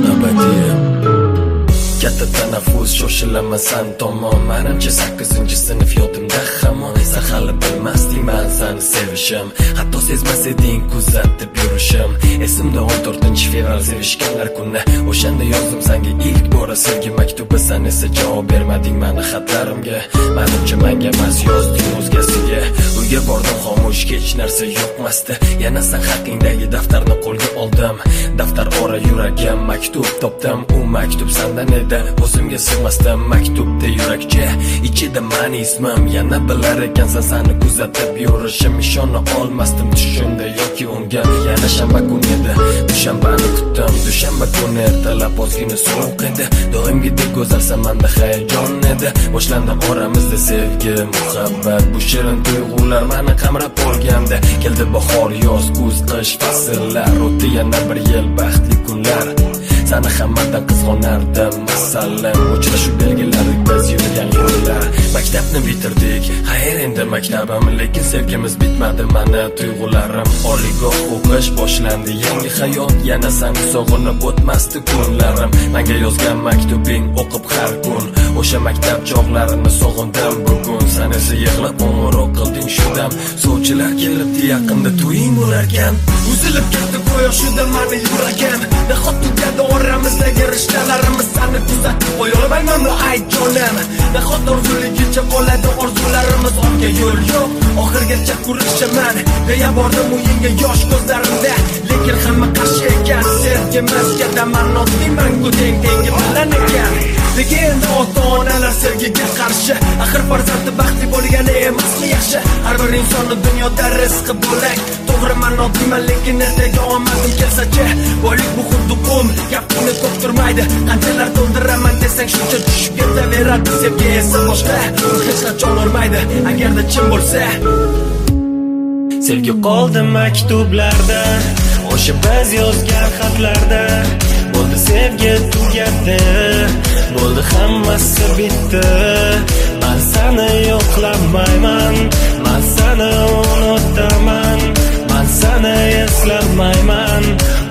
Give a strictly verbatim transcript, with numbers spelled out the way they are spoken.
abadiy. Katta tanaffus shoshilaman san tomon. Menimcha sakkizinchi sinf yodimda hamon. Sen hali bilmasding men seni sevishim, hatto sezmas eding kuzatib yurishim. Esimda o'n to'rtinchi fevral sevishganlar kuni. O'shanda yozdim senga ilk bora sevgi maktubi. Sen esa javob bermading meni xatlarimga. Menimcha menga emas yozding o'zgasiga. Uyga bordim xomush, hech narsa yo'qmasdi. Yana sen haqingdagi daftarni qo'lga oldim. Daftar ora yuragim maktub topdim. U maktub sendan edi, o'zimga sig'masdim. Maktubda yurakcha, ichida meni ismim. Yana bilar ekansan seni kuzatib yurishim. Ishona olmasdim tushimda yoki unga. Yana shanba kun edi, dushanbani kutdim. Dushanba kuni ertalab ozgina sovuq edi. Doimgidek go'zalsan menda hayajon edi. Boshlandi oramizda sevgi, muhabbat. Bu shirin tuyg'ular meni qamrab olganda. Keldi bahor, yoz, kuz, qish fasllar. O'tdi yana bir yil baxtli kunlar. Seni hammadan qizg'onardim, masalan, uchrashuv belgilari biz yurgan yo'llar. Maktabni bitirdik, xayr endi maktabim, lekin sevgimiz bitmadi meni tuyg'ularim. Oliygoh o'qish boshlandi, yangi hayot, yana seni sog'inib o'tmasdi kunlarim. Menga yozgan maktubing o'qib har kun, o'sha maktab chog'larini sog'indim bugun. Sen esa yig'lab qo'ng'iroq qilding shu dam. Sovchilar kelibdi, yaqinda to'ying bo'larkan. Uzilib ketdi go'yo shunda meni yuragim. Nahot tugadi oramizdagi rishtalarimiz. Seni kuzatib qo'ya olmaymanmi ay jonim? Nahot orzuligicha bo'ladi orzularimiz. Ortga yo'l yo'q, oxirgacha kurashaman. Deya bordim o'yinga yosh ko'zlarimda, lekin hamma qarshi ekan. Sevgimizga damarnot deyman-ku teng tengi bilan ekan. Lekin endi ota-onalar sevgiga qarshi. Axir farzandi baxtli bo'lgani emasmi yaxshi? Har bir insonni dunyoda rizqi bo'lak. To'g'ri men oddiman, lekin ertaga omadim kelsa-chi, boylik bu xuddi qum, gapini ko'p turmaydi. Qanchalar to'ldiraman desang shuncha tushib ketaveradi. Sevgi esa boshqa, u hech qachon o'lmaydi agarda chin bo'lsa. Sevgi qoldi maktublarda, o'sha biz yozgan xatlarda. Bo'ldi sevgi tugadi, bo'ldi hammasi bitdi. Men seni yo'qlamayman, men seni unutaman, men seni eslamayman.